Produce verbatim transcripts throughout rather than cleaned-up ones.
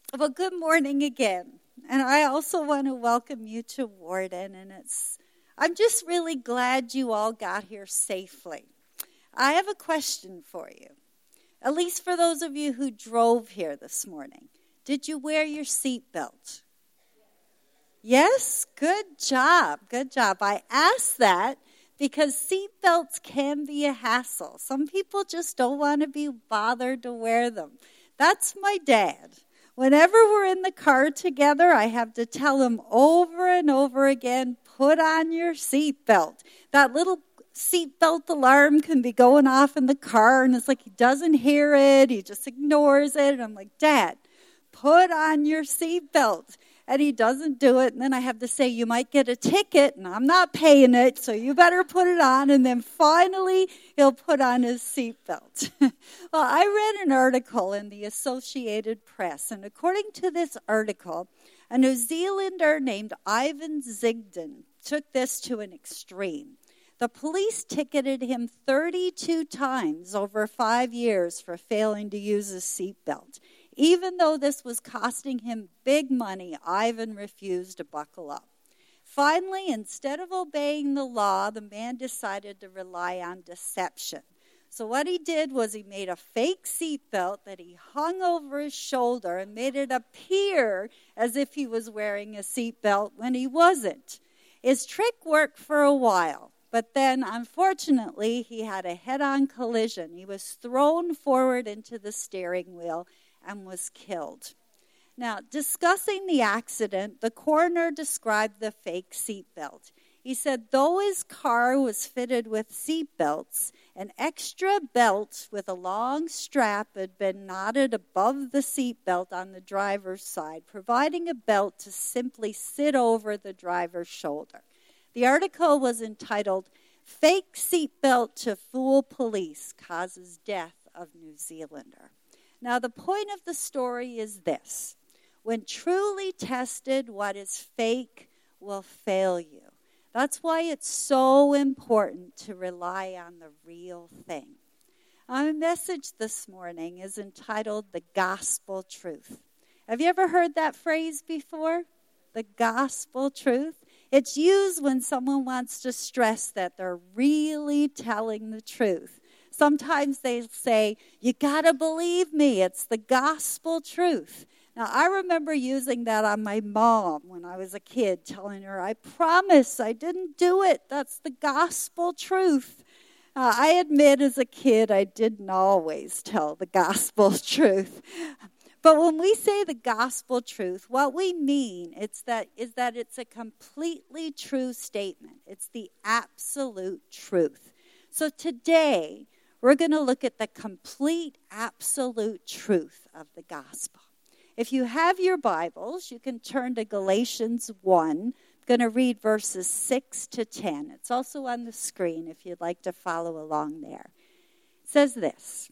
Well, good morning again. And I also want to welcome you to Warden. And it's, I'm just really glad you all got here safely. I have a question for you, at least for those of you who drove here this morning. Did you wear your seatbelt? Yes? Good job. Good job. I asked that because seatbelts can be a hassle. Some people just don't want to be bothered to wear them. That's my dad. Whenever we're in the car together, I have to tell him over and over again, put on your seatbelt. That little seatbelt alarm can be going off in the car, and it's like he doesn't hear it. He just ignores it. And I'm like, Dad, put on your seatbelt. And he doesn't do it. And then I have to say, you might get a ticket, and I'm not paying it, so you better put it on. And then finally, he'll put on his seatbelt. Well, I read an article in the Associated Press, and according to this article, a New Zealander named Ivan Zigden took this to an extreme. The police ticketed him thirty-two times over five years for failing to use his seatbelt. Even though this was costing him big money, Ivan refused to buckle up. Finally, instead of obeying the law, the man decided to rely on deception. So what he did was he made a fake seatbelt that he hung over his shoulder and made it appear as if he was wearing a seatbelt when he wasn't. His trick worked for a while, but then, unfortunately, he had a head-on collision. He was thrown forward into the steering wheel and was killed. Now, discussing the accident, the coroner described the fake seatbelt. He said, though his car was fitted with seatbelts, an extra belt with a long strap had been knotted above the seatbelt on the driver's side, providing a belt to simply sit over the driver's shoulder. The article was entitled, Fake Seatbelt to Fool Police Causes Death of New Zealander. Now, the point of the story is this. When truly tested, what is fake will fail you. That's why it's so important to rely on the real thing. Our message this morning is entitled The Gospel Truth. Have you ever heard that phrase before? The gospel truth? It's used when someone wants to stress that they're really telling the truth. Sometimes they say, you got to believe me. It's the gospel truth. Now, I remember using that on my mom when I was a kid, telling her, I promise I didn't do it. That's the gospel truth. Uh, I admit as a kid, I didn't always tell the gospel truth. But when we say the gospel truth, what we mean it's that, is that it's a completely true statement. It's the absolute truth. So today, we're going to look at the complete, absolute truth of the gospel. If you have your Bibles, you can turn to Galatians one. I'm going to read verses six to ten. It's also on the screen if you'd like to follow along there. It says this,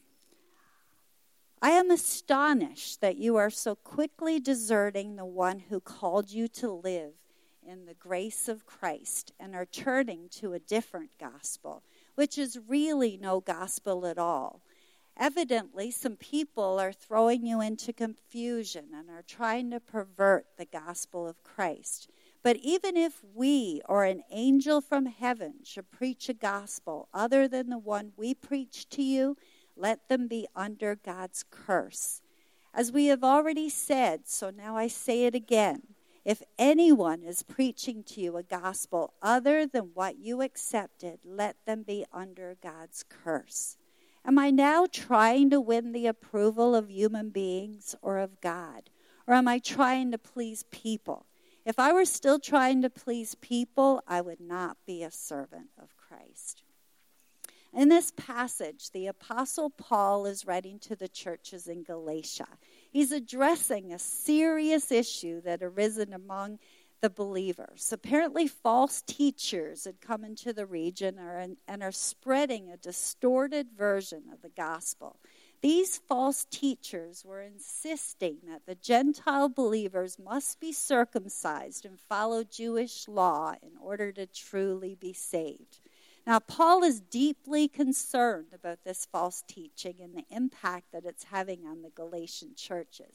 I am astonished that you are so quickly deserting the one who called you to live in the grace of Christ and are turning to a different gospel, which is really no gospel at all. Evidently, some people are throwing you into confusion and are trying to pervert the gospel of Christ. But even if we or an angel from heaven should preach a gospel other than the one we preach to you, let them be under God's curse. As we have already said, so now I say it again. If anyone is preaching to you a gospel other than what you accepted, let them be under God's curse. Am I now trying to win the approval of human beings or of God? Or am I trying to please people? If I were still trying to please people, I would not be a servant of Christ. In this passage, the Apostle Paul is writing to the churches in Galatia. He's addressing a serious issue that arisen among the believers. Apparently, false teachers had come into the region and are spreading a distorted version of the gospel. These false teachers were insisting that the Gentile believers must be circumcised and follow Jewish law in order to truly be saved. Now, Paul is deeply concerned about this false teaching and the impact that it's having on the Galatian churches.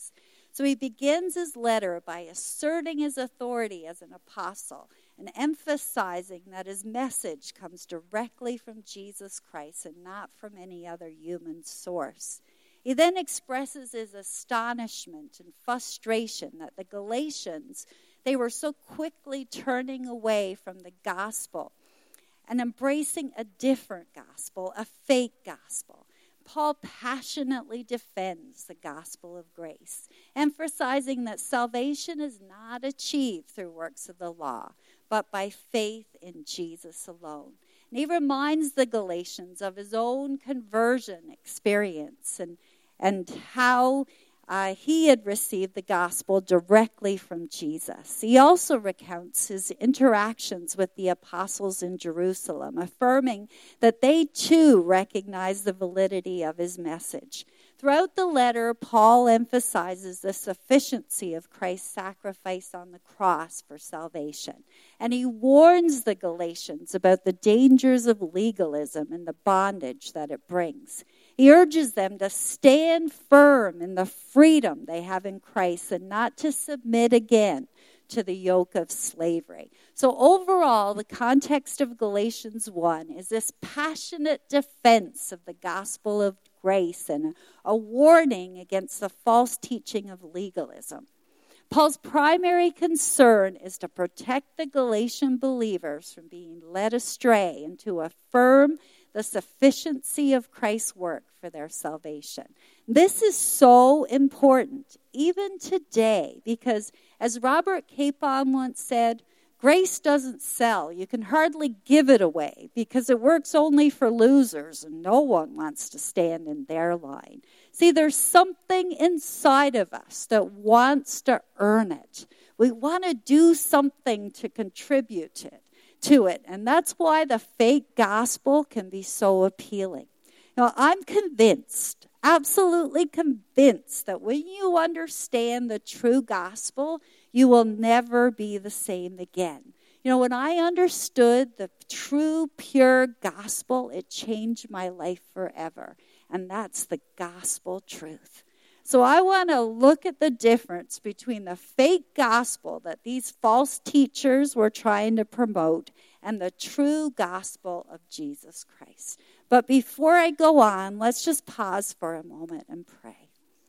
So he begins his letter by asserting his authority as an apostle and emphasizing that his message comes directly from Jesus Christ and not from any other human source. He then expresses his astonishment and frustration that the Galatians, they were so quickly turning away from the gospel and embracing a different gospel, a fake gospel. Paul passionately defends the gospel of grace, emphasizing that salvation is not achieved through works of the law, but by faith in Jesus alone. And he reminds the Galatians of his own conversion experience and, and how uh, he had received the gospel directly from Jesus. He also recounts his interactions with the apostles in Jerusalem, affirming that they too recognized the validity of his message. Throughout the letter, Paul emphasizes the sufficiency of Christ's sacrifice on the cross for salvation. And he warns the Galatians about the dangers of legalism and the bondage that it brings. He urges them to stand firm in the freedom they have in Christ and not to submit again to the yoke of slavery. So overall, the context of Galatians one is this passionate defense of the gospel of grace and a warning against the false teaching of legalism. Paul's primary concern is to protect the Galatian believers from being led astray and to affirm the sufficiency of Christ's work for their salvation. This is so important, even today, because as Robert Capon once said, grace doesn't sell. You can hardly give it away because it works only for losers and no one wants to stand in their line. See, there's something inside of us that wants to earn it. We want to do something to contribute to it. to it. And that's why the fake gospel can be so appealing. Now, I'm convinced, absolutely convinced, that when you understand the true gospel, you will never be the same again. You know, when I understood the true, pure gospel, it changed my life forever. And that's the gospel truth. So I want to look at the difference between the fake gospel that these false teachers were trying to promote and the true gospel of Jesus Christ. But before I go on, let's just pause for a moment and pray.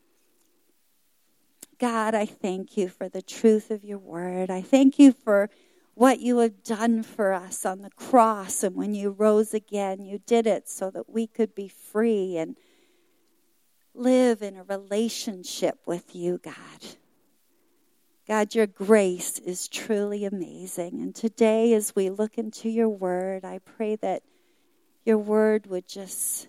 God, I thank you for the truth of your word. I thank you for what you have done for us on the cross. And when you rose again, you did it so that we could be free and live in a relationship with you, God. God, your grace is truly amazing. And today, as we look into your word, I pray that your word would just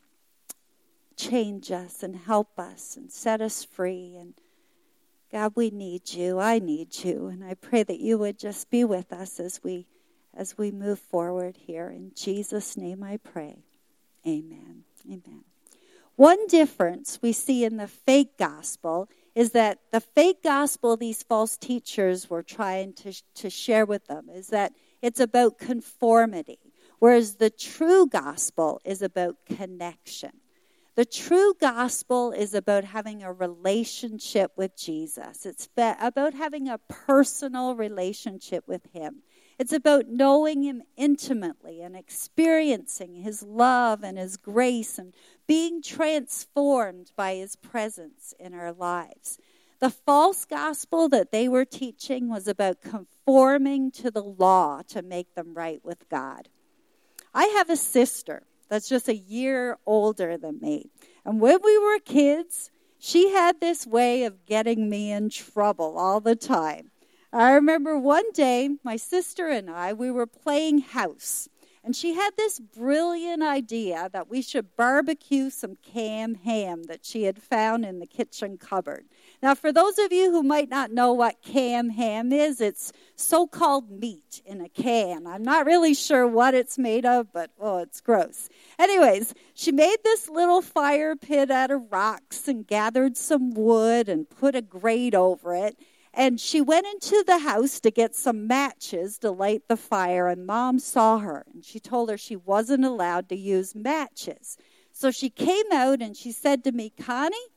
change us and help us and set us free. And God, we need you. I need you. And I pray that you would just be with us as we as we move forward here. In Jesus' name I pray. Amen. Amen. One difference we see in the fake gospel is that the fake gospel these false teachers were trying to, to share with them is that it's about conformity, whereas the true gospel is about connection. The true gospel is about having a relationship with Jesus. It's about having a personal relationship with him. It's about knowing him intimately and experiencing his love and his grace and being transformed by his presence in our lives. The false gospel that they were teaching was about conforming to the law to make them right with God. I have a sister that's just a year older than me. And when we were kids, she had this way of getting me in trouble all the time. I remember one day, my sister and I, we were playing house. And she had this brilliant idea that we should barbecue some canned ham that she had found in the kitchen cupboard. Now, for those of you who might not know what canned ham is, it's so-called meat in a can. I'm not really sure what it's made of, but, oh, it's gross. Anyways, she made this little fire pit out of rocks and gathered some wood and put a grate over it. And she went into the house to get some matches to light the fire, and Mom saw her, and she told her she wasn't allowed to use matches. So she came out and she said to me, Connie,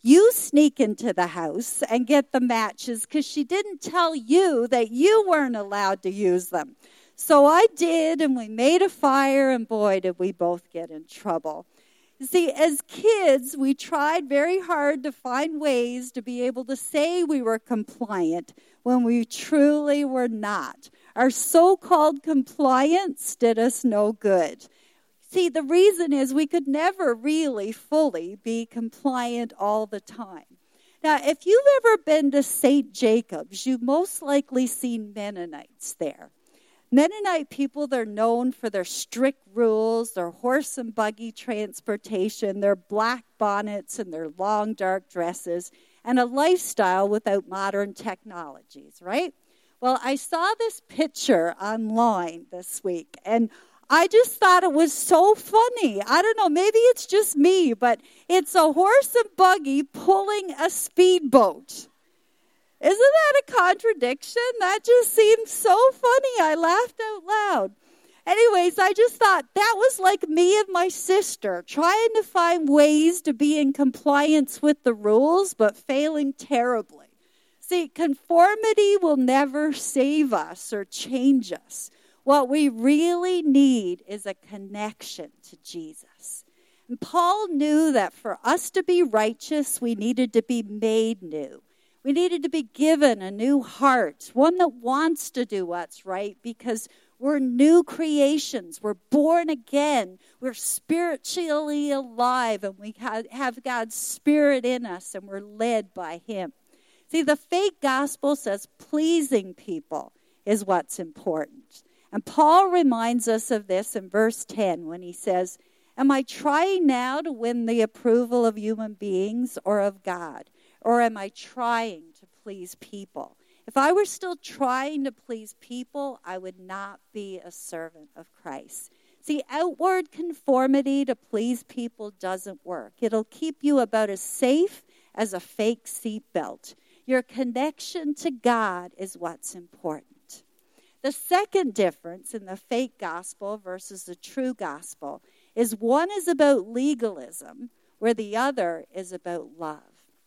you sneak into the house and get the matches because she didn't tell you that you weren't allowed to use them. So I did, and we made a fire, and boy, did we both get in trouble. You see, as kids, we tried very hard to find ways to be able to say we were compliant when we truly were not. Our so-called compliance did us no good. See, the reason is we could never really fully be compliant all the time. Now, if you've ever been to Saint Jacobs, you've most likely seen Mennonites there. Mennonite people, they're known for their strict rules, their horse and buggy transportation, their black bonnets and their long dark dresses, and a lifestyle without modern technologies, right? Well, I saw this picture online this week, and I just thought it was so funny. I don't know, maybe it's just me, but it's a horse and buggy pulling a speedboat. Isn't that a contradiction? That just seems so funny. I laughed out loud. Anyways, I just thought that was like me and my sister trying to find ways to be in compliance with the rules, but failing terribly. See, conformity will never save us or change us. What we really need is a connection to Jesus. And Paul knew that for us to be righteous, we needed to be made new. We needed to be given a new heart, one that wants to do what's right, because we're new creations. We're born again. We're spiritually alive, and we have God's Spirit in us, and we're led by Him. See, the fake gospel says pleasing people is what's important. And Paul reminds us of this in verse ten when he says, "Am I trying now to win the approval of human beings or of God? Or am I trying to please people? If I were still trying to please people, I would not be a servant of Christ." See, outward conformity to please people doesn't work. It'll keep you about as safe as a fake seatbelt. Your connection to God is what's important. The second difference in the fake gospel versus the true gospel is one is about legalism, where the other is about love.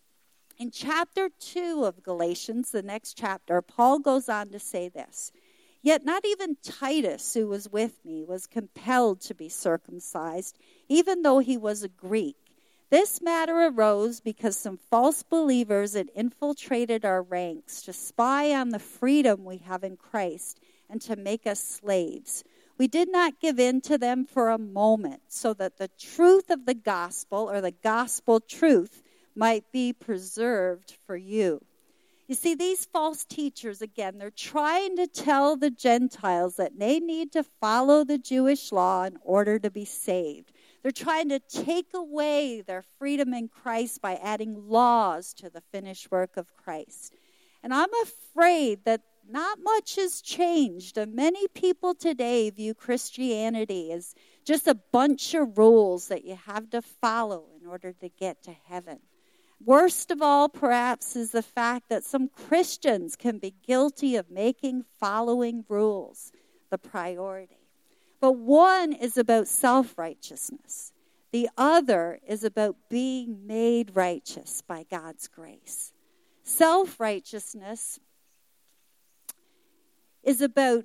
In chapter two of Galatians, the next chapter, Paul goes on to say this, "Yet not even Titus, who was with me, was compelled to be circumcised, even though he was a Greek. This matter arose because some false believers had infiltrated our ranks to spy on the freedom we have in Christ and to make us slaves. We did not give in to them for a moment, so that the truth of the gospel, or the gospel truth, might be preserved for you." You see, these false teachers, again, they're trying to tell the Gentiles that they need to follow the Jewish law in order to be saved. They're trying to take away their freedom in Christ by adding laws to the finished work of Christ. And I'm afraid that not much has changed. And many people today view Christianity as just a bunch of rules that you have to follow in order to get to heaven. Worst of all, perhaps, is the fact that some Christians can be guilty of making following rules the priority. But one is about self-righteousness. The other is about being made righteous by God's grace. Self-righteousness is about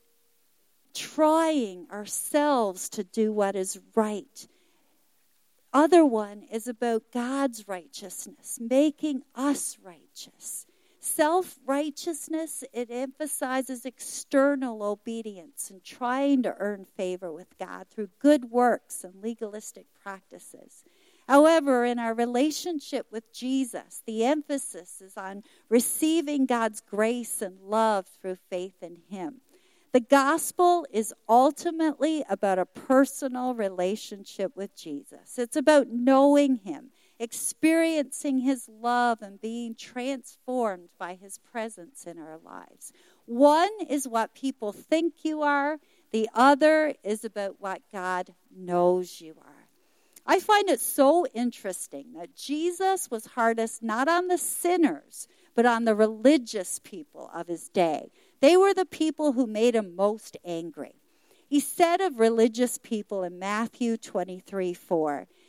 trying ourselves to do what is right. Other one is about God's righteousness, making us righteous. Self-righteousness, it emphasizes external obedience and trying to earn favor with God through good works and legalistic practices. However, in our relationship with Jesus, the emphasis is on receiving God's grace and love through faith in Him. The gospel is ultimately about a personal relationship with Jesus. It's about knowing Him, experiencing His love, and being transformed by His presence in our lives. One is what people think you are. The other is about what God knows you are. I find it so interesting that Jesus was hardest not on the sinners, but on the religious people of His day. They were the people who made Him most angry. He said of religious people in Matthew twenty-three four,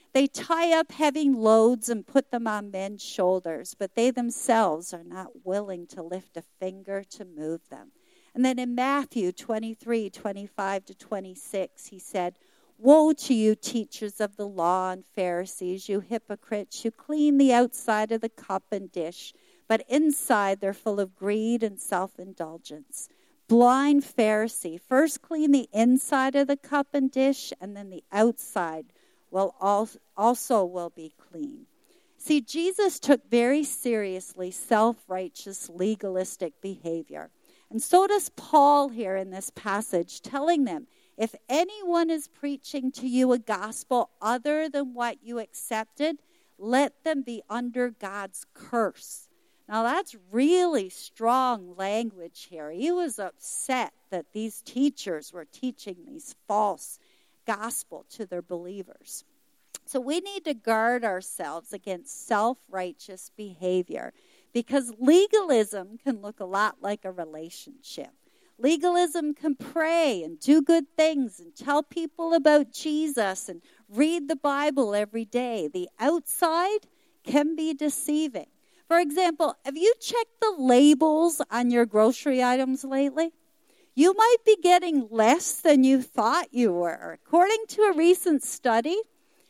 They tie up heavy loads and put them on men's shoulders, but they themselves are not willing to lift a finger to move them. And then in Matthew twenty-three, twenty-five to twenty-six, he said, "Woe to you, teachers of the law and Pharisees, you hypocrites! You clean the outside of the cup and dish, but inside they're full of greed and self-indulgence. Blind Pharisee, first clean the inside of the cup and dish, and then the outside will also will be clean." See, Jesus took very seriously self-righteous, legalistic behavior. And so does Paul here in this passage, telling them, if anyone is preaching to you a gospel other than what you accepted, let them be under God's curse. Now that's really strong language here. He was upset that these teachers were teaching these false gospel to their believers. So we need to guard ourselves against self-righteous behavior, because legalism can look a lot like a relationship. Legalism can pray and do good things and tell people about Jesus and read the Bible every day. The outside can be deceiving. For example, have you checked the labels on your grocery items lately? You might be getting less than you thought you were. According to a recent study,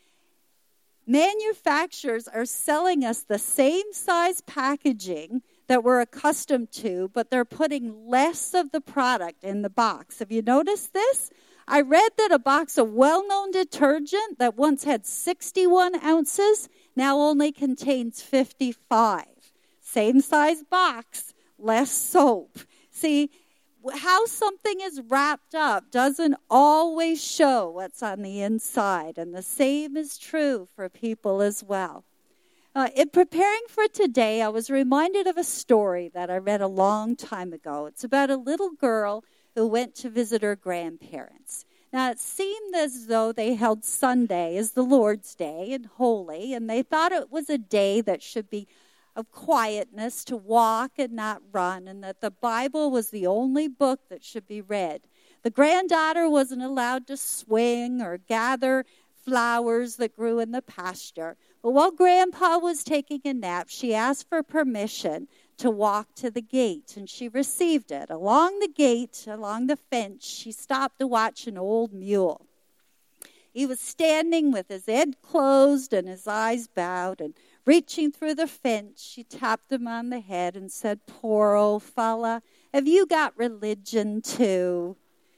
manufacturers are selling us the same size packaging that we're accustomed to, but they're putting less of the product in the box. Have you noticed this? I read that a box of well-known detergent that once had sixty-one ounces now only contains fifty-five. Same size box, less soap. See, how something is wrapped up doesn't always show what's on the inside, and the same is true for people as well. Uh, in preparing for today, I was reminded of a story that I read a long time ago. It's about a little girl who went to visit her grandparents. Now, it seemed as though they held Sunday as the Lord's Day and holy, and they thought it was a day that should be of quietness, to walk and not run, and that the Bible was the only book that should be read. The granddaughter wasn't allowed to swing or gather flowers that grew in the pasture. But while Grandpa was taking a nap, she asked for permission to walk to the gate, and she received it. Along the gate, along the fence, she stopped to watch an old mule. He was standing with his head closed and his eyes bowed, and reaching through the fence, she tapped him on the head and said, "Poor old fella, have you got religion too?"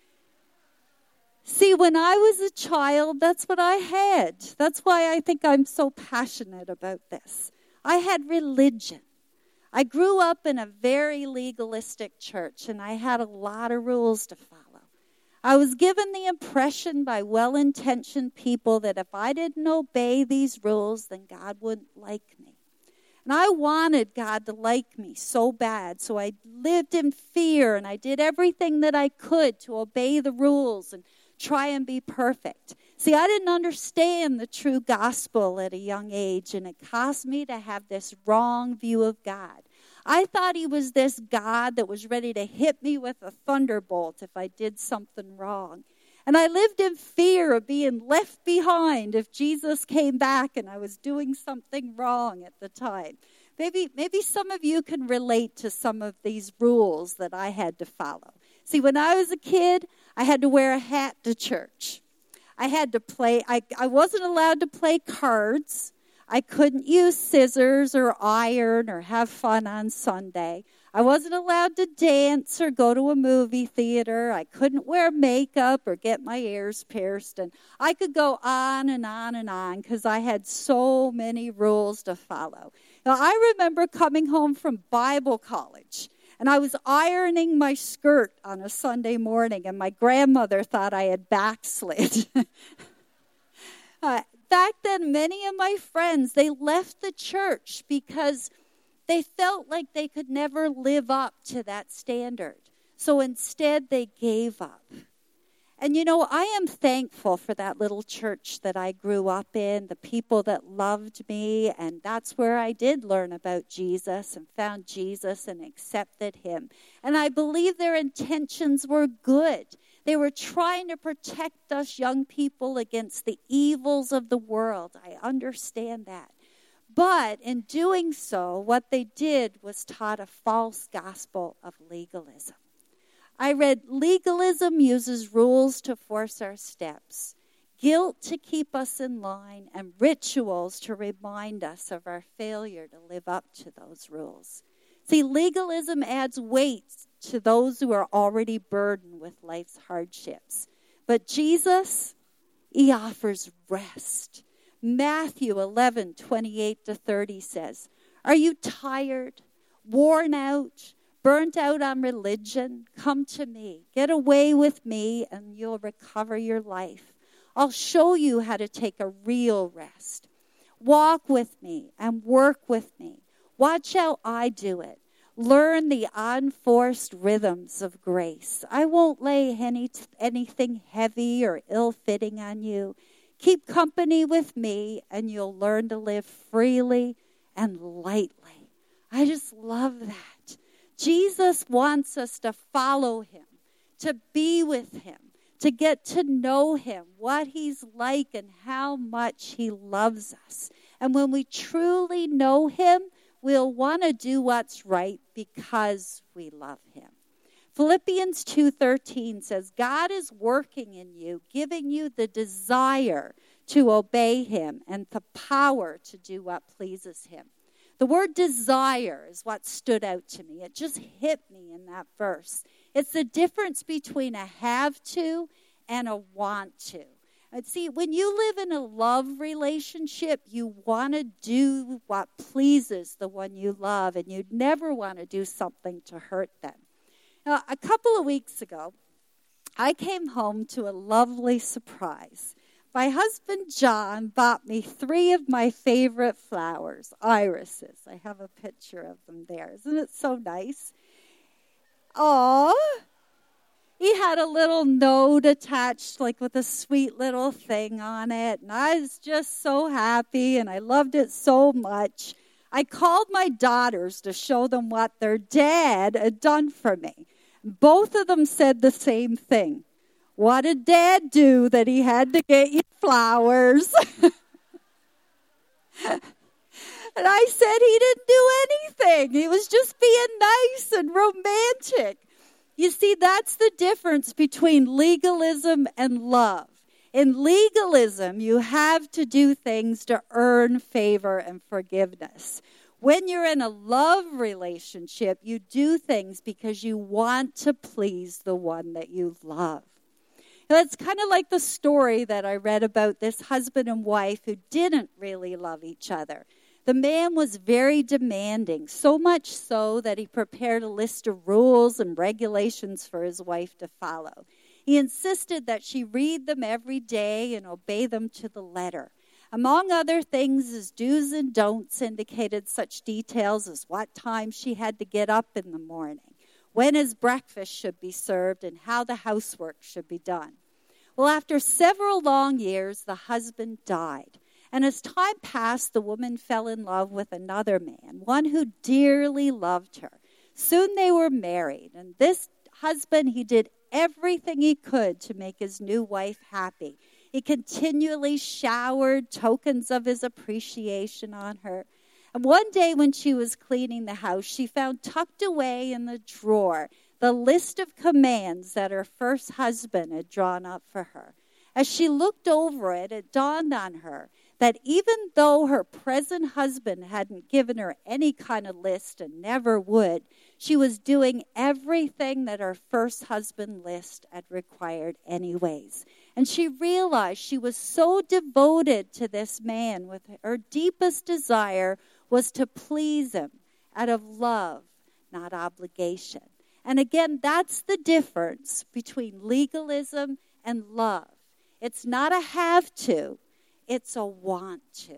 See, when I was a child, that's what I had. That's why I think I'm so passionate about this. I had religion. I grew up in a very legalistic church, and I had a lot of rules to follow. I was given the impression by well-intentioned people that if I didn't obey these rules, then God wouldn't like me. And I wanted God to like me so bad, so I lived in fear, and I did everything that I could to obey the rules and try and be perfect. See, I didn't understand the true gospel at a young age, and it caused me to have this wrong view of God. I thought he was this God that was ready to hit me with a thunderbolt if I did something wrong. And I lived in fear of being left behind if Jesus came back and I was doing something wrong at the time. Maybe, maybe some of you can relate to some of these rules that I had to follow. See, when I was a kid, I had to wear a hat to church. I had to play, I, I wasn't allowed to play cards. I couldn't use scissors or iron or have fun on Sunday. I wasn't allowed to dance or go to a movie theater. I couldn't wear makeup or get my ears pierced. And I could go on and on and on because I had so many rules to follow. Now, I remember coming home from Bible college, and I was ironing my skirt on a Sunday morning, and my grandmother thought I had backslid. uh, back then, many of my friends, they left the church because they felt like they could never live up to that standard. So instead, they gave up. And you know, I am thankful for that little church that I grew up in, the people that loved me, and that's where I did learn about Jesus and found Jesus and accepted him. And I believe their intentions were good. They were trying to protect us young people against the evils of the world. I understand that. But in doing so, what they did was taught a false gospel of legalism. I read, legalism uses rules to force our steps, guilt to keep us in line, and rituals to remind us of our failure to live up to those rules. See, legalism adds weight to those who are already burdened with life's hardships. But Jesus, he offers rest. Matthew eleven, twenty-eight to thirty says, "Are you tired, worn out, burnt out on religion? Come to me. Get away with me and you'll recover your life. I'll show you how to take a real rest. Walk with me and work with me. Watch how I do it. Learn the unforced rhythms of grace. I won't lay any, anything heavy or ill-fitting on you. Keep company with me and you'll learn to live freely and lightly." I just love that. Jesus wants us to follow him, to be with him, to get to know him, what he's like and how much he loves us. And when we truly know him, we'll want to do what's right because we love him. Philippians two thirteen says, God is working in you, giving you the desire to obey him and the power to do what pleases him. The word desire is what stood out to me. It just hit me in that verse. It's the difference between a have to and a want to. And see, when you live in a love relationship, you want to do what pleases the one you love, and you never want to do something to hurt them. Now, a couple of weeks ago, I came home to a lovely surprise. My husband, John, bought me three of my favorite flowers, irises. I have a picture of them there. Isn't it so nice? Aww. He had a little note attached, like with a sweet little thing on it. And I was just so happy, and I loved it so much. I called my daughters to show them what their dad had done for me. Both of them said the same thing. What did Dad do that he had to get you flowers? And I said he didn't do anything. He was just being nice and romantic. You see, that's the difference between legalism and love. In legalism, you have to do things to earn favor and forgiveness. When you're in a love relationship, you do things because you want to please the one that you love. Now, it's kind of like the story that I read about this husband and wife who didn't really love each other. The man was very demanding, so much so that he prepared a list of rules and regulations for his wife to follow. He insisted that she read them every day and obey them to the letter. Among other things, his do's and don'ts indicated such details as what time she had to get up in the morning, when his breakfast should be served, and how the housework should be done. Well, after several long years, the husband died. And as time passed, the woman fell in love with another man, one who dearly loved her. Soon they were married, and this husband, he did everything he could to make his new wife happy. He continually showered tokens of his appreciation on her. And one day when she was cleaning the house, she found tucked away in the drawer the list of commands that her first husband had drawn up for her. As she looked over it, it dawned on her that even though her present husband hadn't given her any kind of list and never would, she was doing everything that her first husband list had required anyways. And she realized she was so devoted to this man, with her deepest desire was to please him out of love, not obligation. And again, that's the difference between legalism and love. It's not a have to, it's a want to.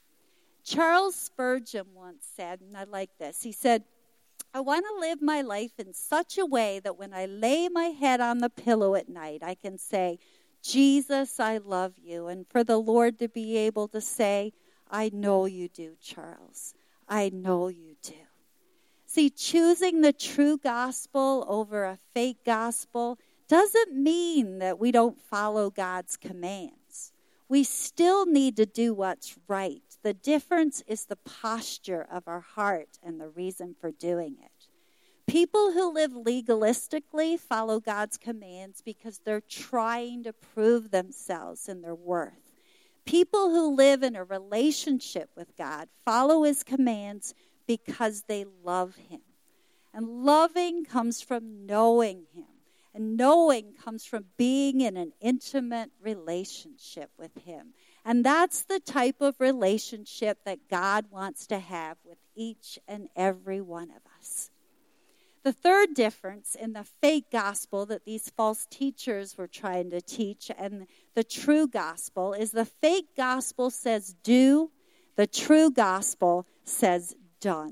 Charles Spurgeon once said, and I like this, he said, I want to live my life in such a way that when I lay my head on the pillow at night, I can say, Jesus, I love you. And for the Lord to be able to say, I know you do, Charles. I know you do. See, choosing the true gospel over a fake gospel doesn't mean that we don't follow God's commands. We still need to do what's right. The difference is the posture of our heart and the reason for doing it. People who live legalistically follow God's commands because they're trying to prove themselves and their worth. People who live in a relationship with God follow his commands because they love him. And loving comes from knowing him. And knowing comes from being in an intimate relationship with him. And that's the type of relationship that God wants to have with each and every one of us. The third difference in the fake gospel that these false teachers were trying to teach and the true gospel is the fake gospel says do, the true gospel says done.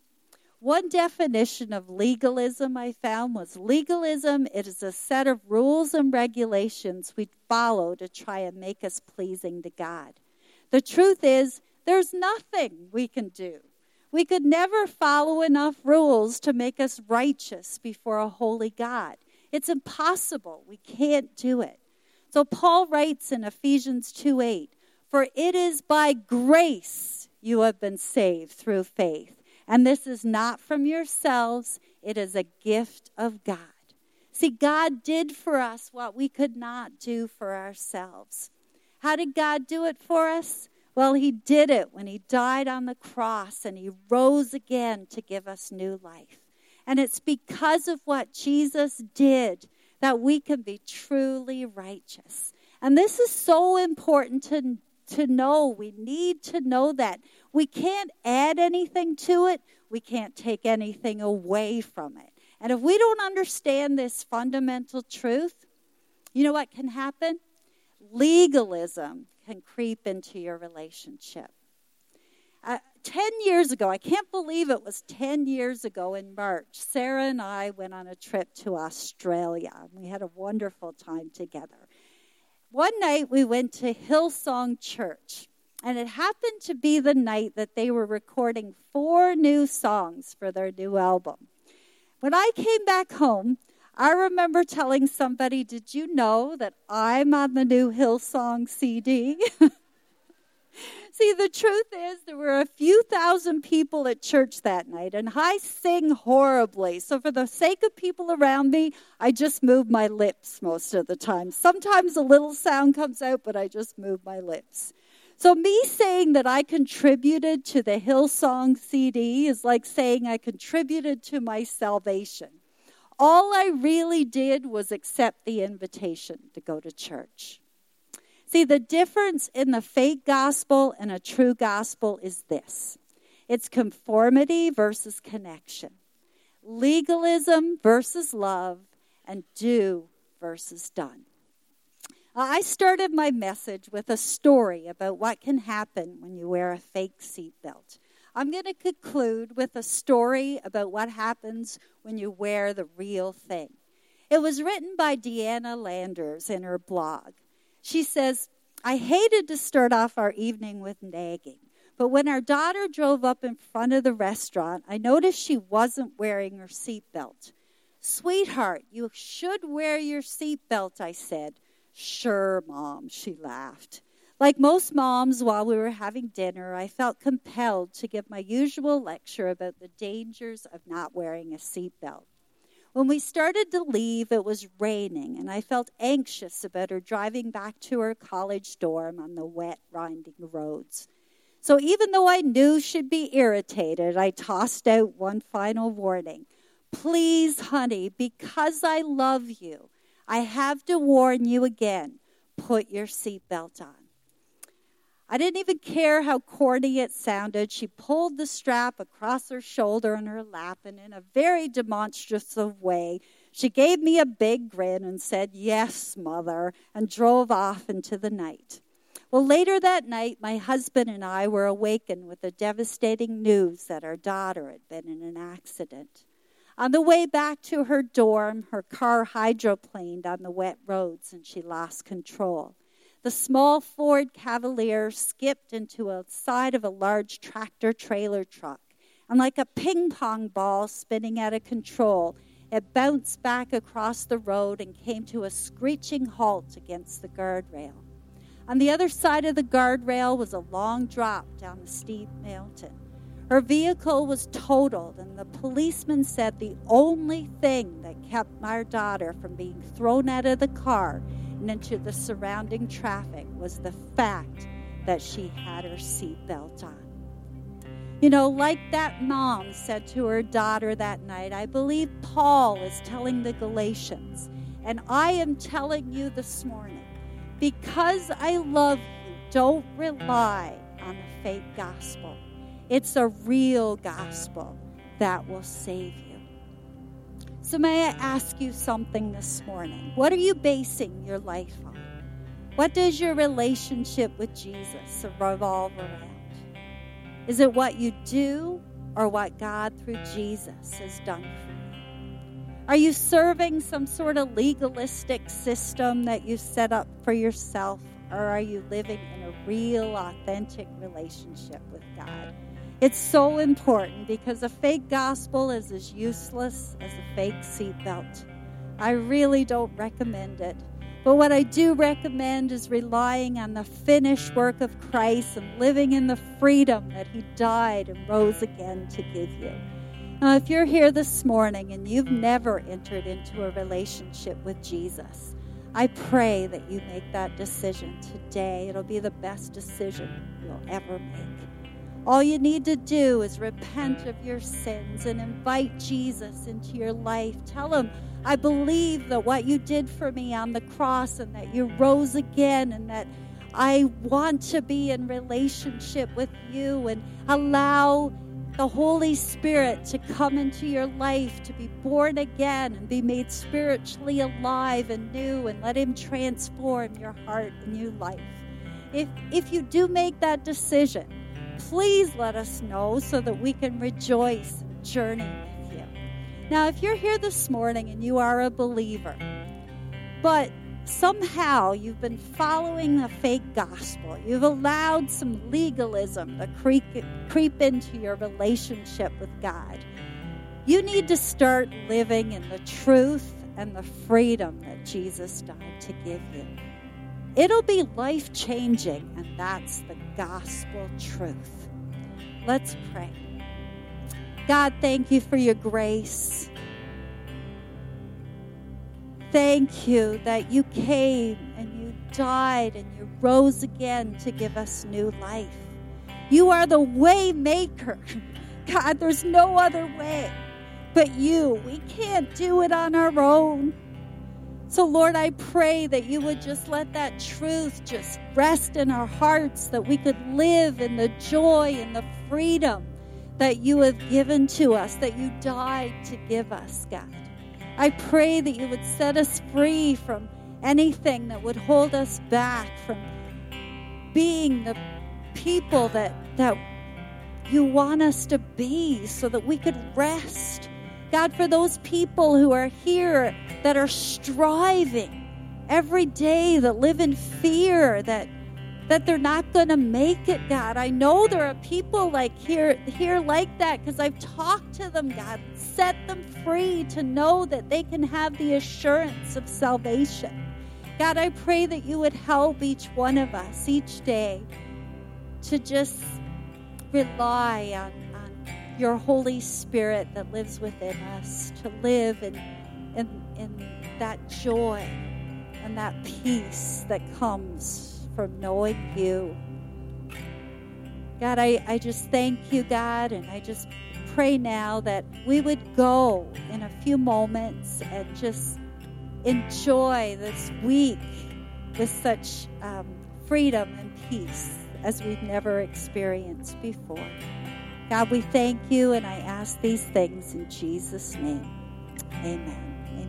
One definition of legalism I found was legalism, it is a set of rules and regulations we follow to try and make us pleasing to God. The truth is, there's nothing we can do. We could never follow enough rules to make us righteous before a holy God. It's impossible. We can't do it. So Paul writes in Ephesians two eight, "For it is by grace you have been saved through faith. And this is not from yourselves, it is a gift of God." See, God did for us what we could not do for ourselves. How did God do it for us? Well, he did it when he died on the cross and he rose again to give us new life. And it's because of what Jesus did that we can be truly righteous. And this is so important to, to know. We need to know that. We can't add anything to it. We can't take anything away from it. And if we don't understand this fundamental truth, you know what can happen? Legalism can creep into your relationship. Uh, ten years ago, I can't believe it was ten years ago in March, Sarah and I went on a trip to Australia. We had a wonderful time together. One night we went to Hillsong Church. And it happened to be the night that they were recording four new songs for their new album. When I came back home, I remember telling somebody, "Did you know that I'm on the new Hillsong C D?" See, the truth is there were a few thousand people at church that night, and I sing horribly. So for the sake of people around me, I just move my lips most of the time. Sometimes a little sound comes out, but I just move my lips. So me saying that I contributed to the Hillsong C D is like saying I contributed to my salvation. All I really did was accept the invitation to go to church. See, the difference in the fake gospel and a true gospel is this. It's conformity versus connection. Legalism versus love, and do versus done. I started my message with a story about what can happen when you wear a fake seatbelt. I'm going to conclude with a story about what happens when you wear the real thing. It was written by Deanna Landers in her blog. She says, "I hated to start off our evening with nagging, but when our daughter drove up in front of the restaurant, I noticed she wasn't wearing her seatbelt. 'Sweetheart, you should wear your seatbelt,' I said. 'Sure, Mom,' she laughed. Like most moms, while we were having dinner, I felt compelled to give my usual lecture about the dangers of not wearing a seatbelt. When we started to leave, it was raining, and I felt anxious about her driving back to her college dorm on the wet, winding roads. So even though I knew she'd be irritated, I tossed out one final warning. 'Please, honey, because I love you, I have to warn you again, put your seatbelt on.' I didn't even care how corny it sounded. She pulled the strap across her shoulder in her lap, and in a very demonstrative way, she gave me a big grin and said, 'Yes, Mother,' and drove off into the night. Well, later that night, my husband and I were awakened with the devastating news that our daughter had been in an accident. On the way back to her dorm, her car hydroplaned on the wet roads, and she lost control. The small Ford Cavalier skipped into the side of a large tractor-trailer truck, and like a ping-pong ball spinning out of control, It bounced back across the road and came to a screeching halt against the guardrail. On the other side of the guardrail was a long drop down a steep mountain. Her vehicle was totaled, and the policeman said the only thing that kept our daughter from being thrown out of the car and into the surrounding traffic was the fact that she had her seatbelt on. You know, like that mom said to her daughter that night, I believe Paul is telling the Galatians, and I am telling you this morning, because I love you, don't rely on a fake gospel. It's a real gospel that will save you. So may I ask you something this morning? What are you basing your life on? What does your relationship with Jesus revolve around? Is it what you do or what God through Jesus has done for you? Are you serving some sort of legalistic system that you set up for yourself, or are you living in a real, authentic relationship with God? It's so important because a fake gospel is as useless as a fake seatbelt. I really don't recommend it. But what I do recommend is relying on the finished work of Christ and living in the freedom that he died and rose again to give you. Now, if you're here this morning and you've never entered into a relationship with Jesus, I pray that you make that decision today. It'll be the best decision you'll ever make. All you need to do is repent of your sins and invite Jesus into your life. Tell him, I believe that what you did for me on the cross and that you rose again and that I want to be in relationship with you, and allow the Holy Spirit to come into your life, to be born again and be made spiritually alive and new, and let him transform your heart and your life. If, if you do make that decision, please let us know so that we can rejoice and journey with you. Now, if you're here this morning and you are a believer, but somehow you've been following the fake gospel, you've allowed some legalism to creep, creep into your relationship with God, you need to start living in the truth and the freedom that Jesus died to give you. It'll be life-changing, and that's the gospel truth. Let's pray. God, thank you for your grace. Thank you that you came and you died and you rose again to give us new life. You are the way maker. God, there's no other way but you. We can't do it on our own. So, Lord, I pray that you would just let that truth just rest in our hearts, that we could live in the joy and the freedom that you have given to us, that you died to give us, God. I pray that you would set us free from anything that would hold us back from being the people that, that you want us to be, so that we could rest. God, for those people who are here that are striving every day, that live in fear, that that they're not going to make it, God. I know there are people like here, here like that, because I've talked to them, God. Set them free to know that they can have the assurance of salvation. God, I pray that you would help each one of us each day to just rely on your Holy Spirit that lives within us, to live in, in, in that joy and that peace that comes from knowing you. God, I, I just thank you, God, and I just pray now that we would go in a few moments and just enjoy this week with such um, freedom and peace as we've never experienced before. God, we thank you, and I ask these things in Jesus' name. Amen.